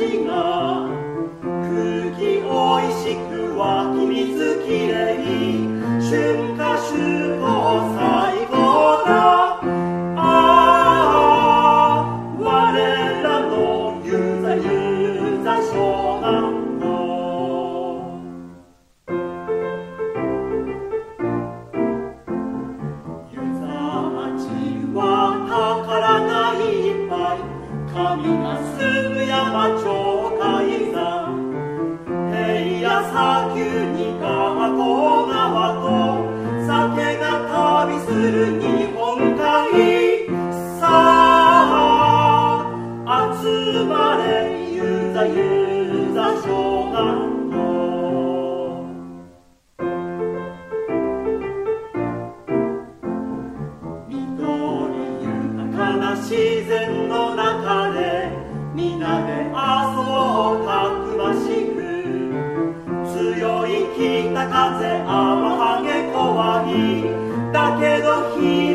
ちが空気おいしく湧き水きれい春夏秋冬最高だ。ああ我らのゆざゆざ小学校。ゆざ町は宝がいっぱい。神が住む山町海山。平野砂丘に川と川と酒が旅する日本海。さあ集まれゆざゆざ小学校。緑豊かな自然の中で皆で遊ぼうたくましく。強い北風あまはげ怖いだけど